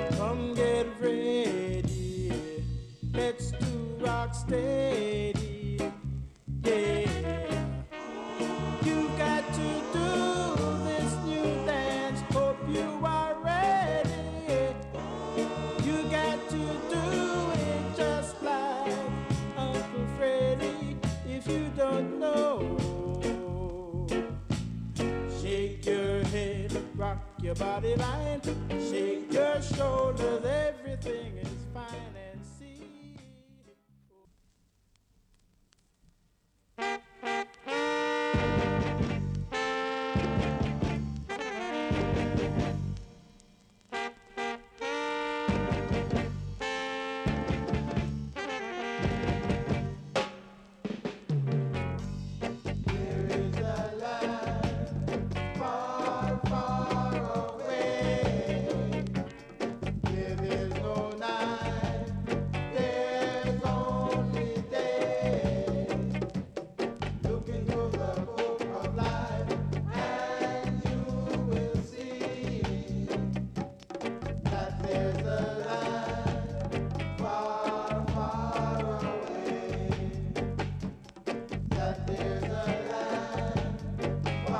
Come get ready. Let's do rock steady. Yeah. You got to do this new dance. Hope you are ready. You got to do it just like Uncle Freddie. If you don't know, shake your head, rock your body line, shake your shoulders, everything is fine and see.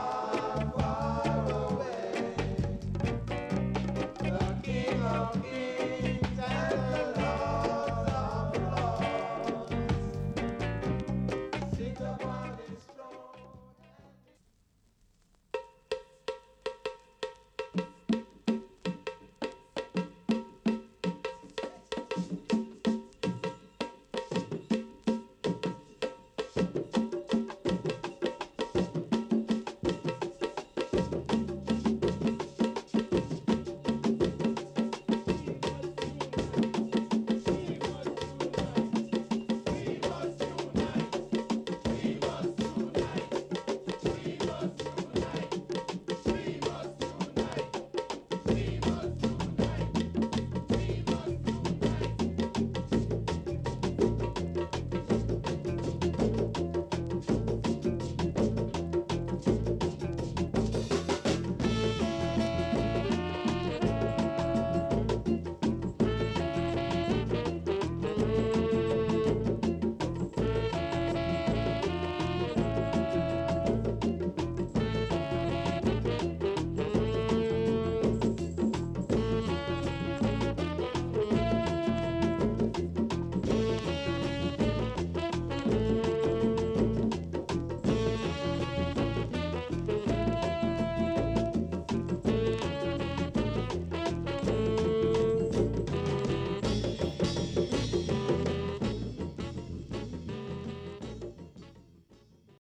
Okay.